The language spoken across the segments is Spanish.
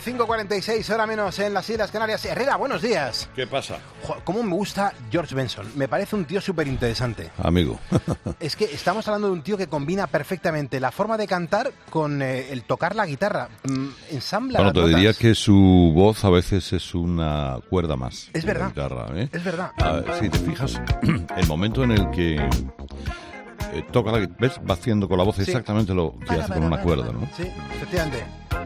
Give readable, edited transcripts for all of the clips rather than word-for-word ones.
5:46, hora menos en las Islas Canarias. Herrera, buenos días. ¿Qué pasa? ¿Cómo me gusta George Benson? Me parece un tío súper interesante. Amigo. Es que estamos hablando de un tío que combina perfectamente la forma de cantar con el tocar la guitarra. Ensambla Bueno, las te notas. diría que su voz a veces es una cuerda más. Es verdad. La guitarra, ¿eh? Es verdad. Si te fijas, el momento en el que toca la guitarra, ¿ves? Va haciendo con la voz exactamente lo que hace con una cuerda, ¿no? Sí, efectivamente.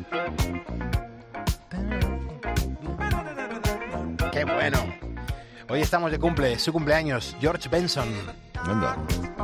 ¡Qué bueno! Hoy estamos de cumple, su cumpleaños, George Benson. Anda.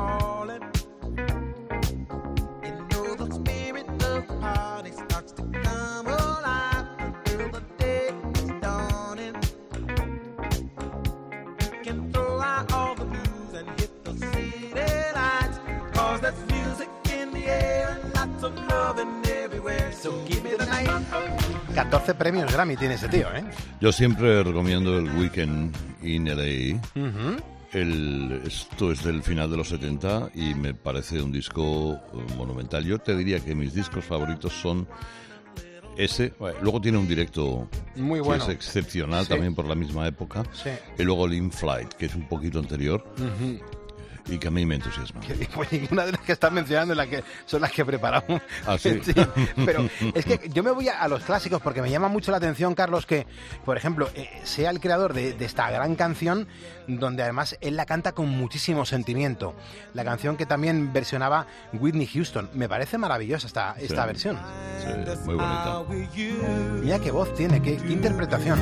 So give me the night. 14 premios Grammy tiene ese tío, ¿eh? Yo siempre recomiendo el Weekend in LA. Uh-huh. Esto es del final de los 70 y me parece un disco monumental. Yo te diría que mis discos favoritos son ese. Luego tiene un directo muy bueno, que es excepcional, sí, también por la misma época. Sí. Y luego el In Flight, que es un poquito anterior. Uh-huh. Y que a mí me entusiasma. Pues ninguna de las que estás mencionando son las que preparamos. ¿Ah, sí? Sí, pero es que yo me voy a los clásicos porque me llama mucho la atención, Carlos, que, por ejemplo, sea el creador de esta gran canción, donde además él la canta con muchísimo sentimiento. La canción que también versionaba Whitney Houston. Me parece maravillosa esta versión. Sí, muy bonita. Mira qué voz tiene, qué interpretación.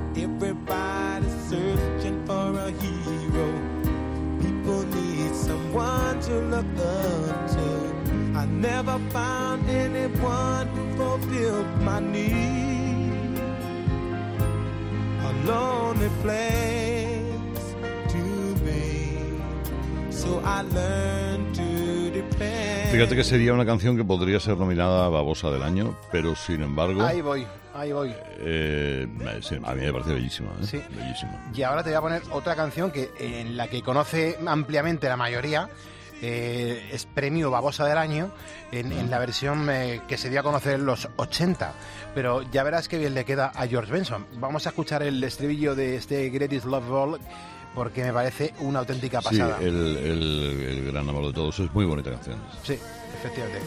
Someone to look up to. I never found anyone who fulfilled my need. A lonely place to be. So I learned to depend. Fíjate que sería una canción que podría ser nominada a Babosa del Año, pero sin embargo... Ahí voy. Sí, a mí me parece bellísima, ¿eh? Sí. Bellísima. Y ahora te voy a poner otra canción que en la que conoce ampliamente la mayoría. Es premio Babosa del Año en la versión que se dio a conocer en los 80. Pero ya verás qué bien le queda a George Benson. Vamos a escuchar el estribillo de este Greatest Love of All, porque me parece una auténtica pasada. Sí, el gran amor de todos. Es muy bonita canción. Sí, efectivamente.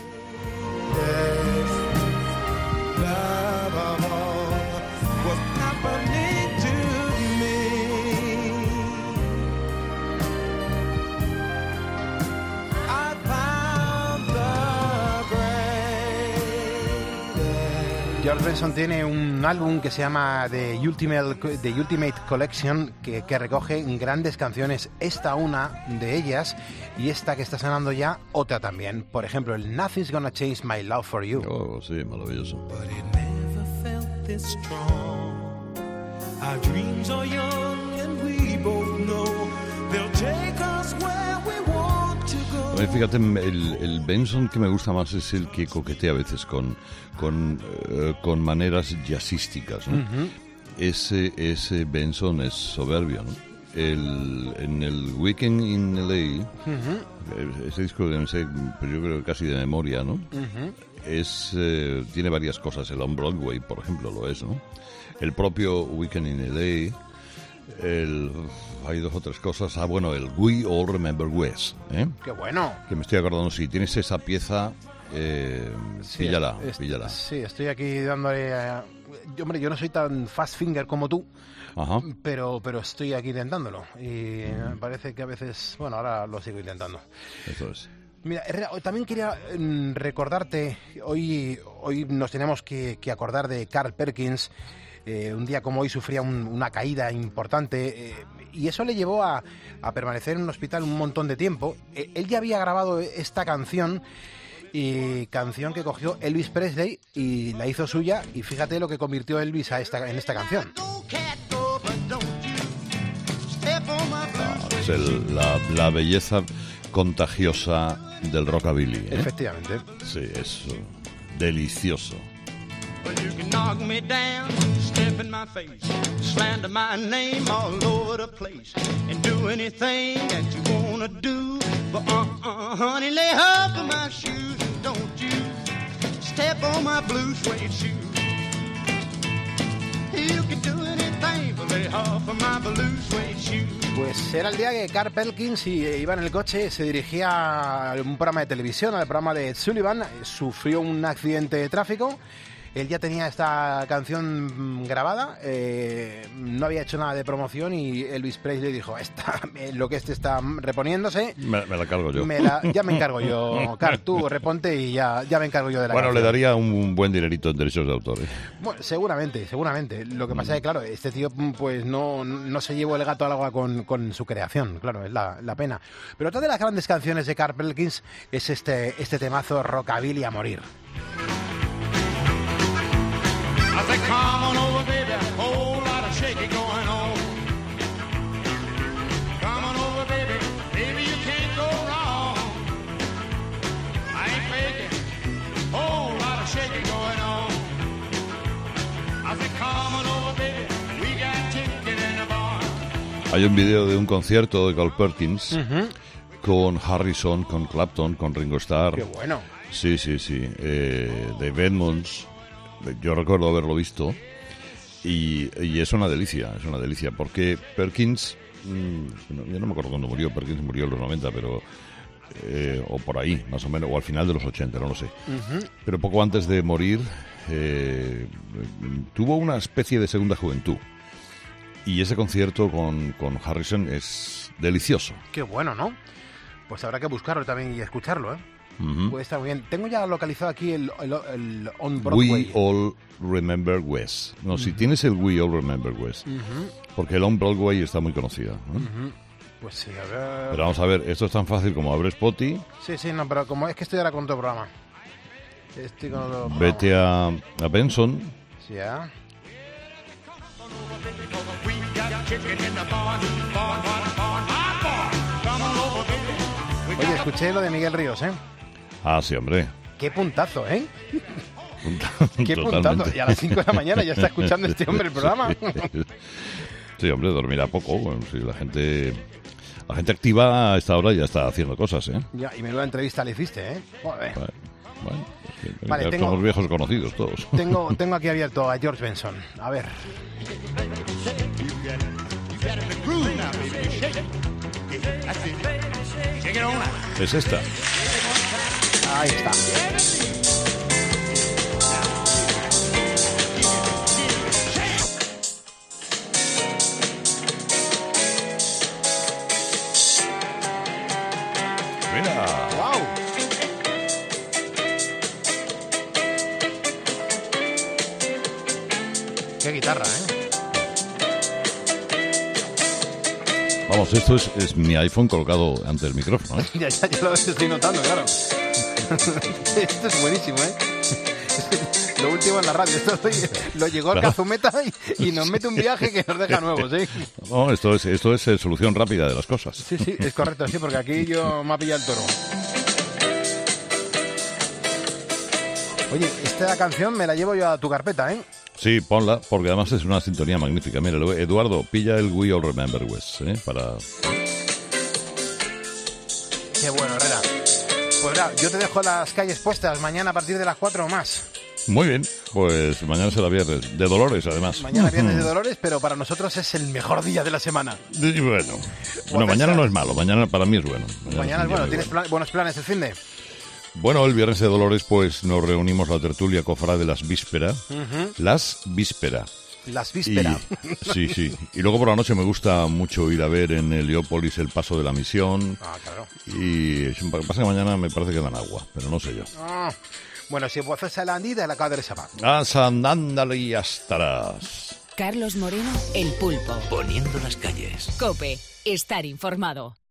George Benson tiene un álbum que se llama The Ultimate Collection que recoge grandes canciones, esta una de ellas y esta que está sonando ya, otra también. Por ejemplo, el Nothing's Gonna Change My Love For You. Oh, sí, maravilloso. But it never felt this strong. Our dreams are young and we both know they'll take us where we want to go. Fíjate, el Benson que me gusta más es el que coquetea a veces con maneras jazzísticas, ¿no? Uh-huh. Ese Benson es soberbio, ¿no? En el Weekend in LA, uh-huh, ese disco que no sé, pero yo creo que casi de memoria, ¿no? Uh-huh. Tiene varias cosas. El On Broadway, por ejemplo, lo es, ¿no? El propio Weekend in LA. Hay dos o tres cosas. Bueno, el We All Remember Wes, ¿eh? ¡Qué bueno! Que me estoy acordando. Si tienes esa pieza, sí, píllala. Sí, estoy aquí dándole... Hombre, yo no soy tan fast finger como tú. Ajá. Pero estoy aquí intentándolo. Y me parece que a veces... Bueno, ahora lo sigo intentando. Eso es. Mira, Herrera, también quería recordarte... Hoy nos tenemos que acordar de Carl Perkins. Un día como hoy sufría una caída importante y eso le llevó a permanecer en un hospital un montón de tiempo. Él ya había grabado esta canción que cogió Elvis Presley y la hizo suya, y fíjate lo que convirtió Elvis en esta canción. Es la belleza contagiosa del rockabilly, ¿eh? Efectivamente. Sí, es delicioso. Well, you can knock me down, step in my face, slander my name all over the place, and do anything that you wanna do. But honey, lay off of my shoes, don't you step on my blue suede shoes. off of my blue suede shoes. Pues era el día que Carl Perkins iba en el coche, se dirigía a un programa de televisión, al programa de Ed Sullivan, sufrió un accidente de tráfico. Él ya tenía esta canción grabada, no había hecho nada de promoción y Elvis Presley dijo, lo que está reponiéndose... Me la cargo yo. Ya me encargo yo, Carl, tú reponte y ya me encargo yo de la canción. Le daría un buen dinerito en derechos de autor. Bueno, seguramente. Lo que pasa es que, claro, este tío pues no se llevó el gato al agua con su creación, claro, es la pena. Pero otra de las grandes canciones de Carl Perkins es este temazo Rockabilly a morir. I said, come on over, baby, a whole lot of shaking going on. Come on over, baby, baby, you can't go wrong. I ain't faking, whole lot of shaking going on. I said, come on over, baby, we got chicken in the barn. Hay un video de un concierto de Carl Perkins con Harrison, con Clapton, con Ringo Starr. ¡Qué bueno! Sí. Dave Edmunds. Yo recuerdo haberlo visto y es una delicia, porque Perkins, yo no me acuerdo cuándo murió, Perkins murió en los 90, pero o por ahí, más o menos, o al final de los 80, no lo sé. Pero poco antes de morir tuvo una especie de segunda juventud y ese concierto con Harrison es delicioso. ¡Qué bueno!, ¿no? Pues habrá que buscarlo también y escucharlo, ¿eh? Puede estar muy bien. Tengo ya localizado aquí el On Broadway. We All Remember West. No, si tienes el We All Remember West. Porque el On Broadway está muy conocido, ¿no? Pues sí, a ver... Pero vamos a ver, esto es tan fácil como abres Spotify. Sí, no, pero como es que estoy ahora con otro programa. Estoy con otro programa. Vete a Benson. Sí, ¿eh? Oye, escuché lo de Miguel Ríos, ¿eh? Ah, sí, hombre. Qué puntazo, ¿eh? Qué Totalmente. puntazo. Y a las 5 de la mañana ya está escuchando este hombre el programa. Sí, hombre, dormirá poco. Bueno, sí, la gente activa a esta hora ya está haciendo cosas, ¿eh? Ya, y menuda entrevista le hiciste, ¿eh? Joder. Bueno, es que Vale, ya somos viejos conocidos todos. Tengo aquí abierto a George Benson. A ver. Es esta. Ahí está. Mira. ¡Wow! Qué guitarra, ¿eh? Vamos, esto es mi iPhone colocado ante el micrófono, ¿eh? ya lo estoy notando, claro. Esto es buenísimo, ¿eh? Lo último en la radio. Esto lo llegó al Cazumeta y nos mete un viaje que nos deja nuevos, ¿eh? No, esto es solución rápida de las cosas. Sí, es correcto, sí, porque aquí yo me ha pillado el toro. Oye, esta canción me la llevo yo a tu carpeta, ¿eh? Sí, ponla, porque además es una sintonía magnífica. Mira, Eduardo, pilla el We All Remember West, ¿eh? Para... Qué bueno, Herrera. Pues nada, yo te dejo las calles puestas mañana a partir de las 4 o más. Muy bien, pues mañana será viernes. De Dolores, además. Mañana viernes de Dolores, pero para nosotros es el mejor día de la semana. Y bueno, mañana no es malo, mañana para mí es bueno. Mañana es bueno, ¿tienes buenos planes el fin de...? Bueno, el viernes de Dolores pues nos reunimos la tertulia cofrade de las vísperas. Las vísperas. Las vísperas. Sí. Y luego por la noche me gusta mucho ir a ver en Heliópolis el Paso de la Misión. Ah, claro. Y lo que pasa que mañana me parece que dan agua, pero no sé yo. Bueno, si puedes hacer la andida, la acabo de reservar. Ándale y ya estarás. Carlos Moreno, El Pulpo. Poniendo las calles. COPE. Estar informado.